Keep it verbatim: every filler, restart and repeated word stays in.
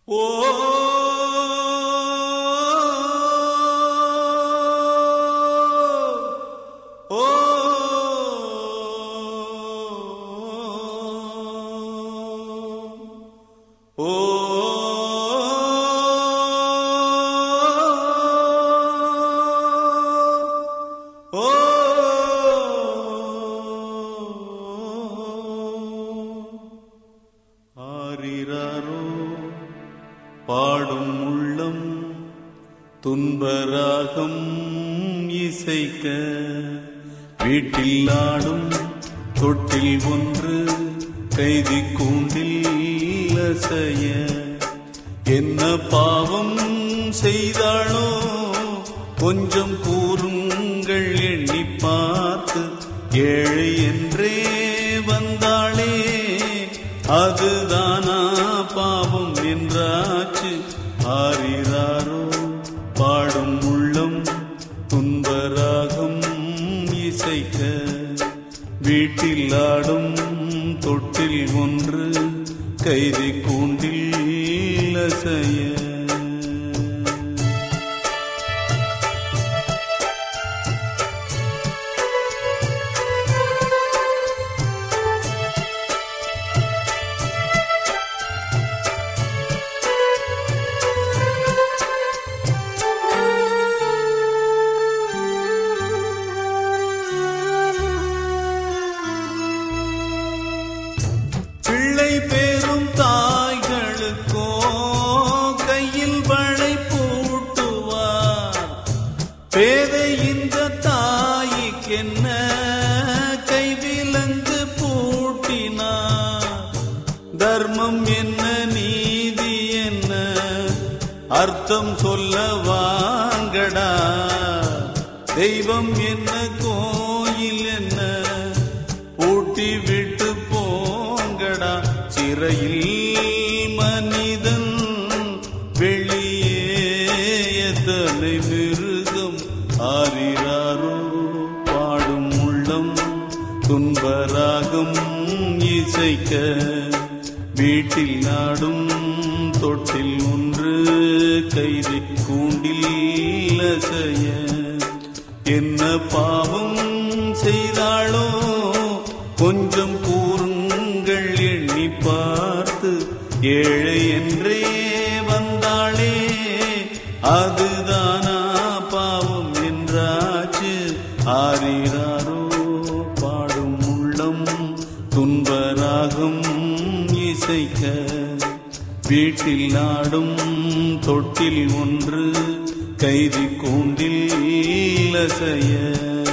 ஓ ஓ ஓ ஆரிராரோ பாடும் உள்ளம் துன்பராகம் இசைக்க வீட்டில் ஆடும் தொட்டில் ஒன்று கைதி கூண்டில் அசைய என்ன பாவம் செய்தாளோ கொஞ்சம் கூறுங்கள் எண்ணி பார்த்து ஏழை என்றே வந்தாளே அதுதானா பாவம் என்றாச்சு. ஆரிராரோ பாடும் உள்ளம் துன்பராகம் இசைக்க வீட்டில் ஆடும் தொட்டில் ஒன்று கைதி கூண்டில் அசைய பேரும் தாய்களுக்கோ கையில் வளை பூட்டுவார் பேதை இந்த தாய்க்கென்ன கைவிலங்கு பூட்டினார். தர்மம் என்ன நீதி என்ன அர்த்தம் சொல்ல வாங்கடா. தெய்வம் என்ன கோயில் என்ன பூட்டி விட்டு சிறையில் மனிதன் வெளியே எத்தனை மிருகம். ஆரிராரோ பாடும் உள்ளம் துன்பராகம் இசைக்க வீட்டில் நாடும் தொட்டில் ஒன்று கைதி கூண்டில் அசைய என்ன பாவம் செய்தாளோ கொஞ்சம் கூறுங்கள் எண்ணி பார்த்து ஏழை என்றே வந்தாளே அதுதானா பாவம் என்றாச்சு. ஆரிராரோ பாடும் உள்ளம் துன்பராகம் இசைக்க வீட்டில் நாடும் தொட்டில் ஒன்று கைதி கூண்டில் அசைய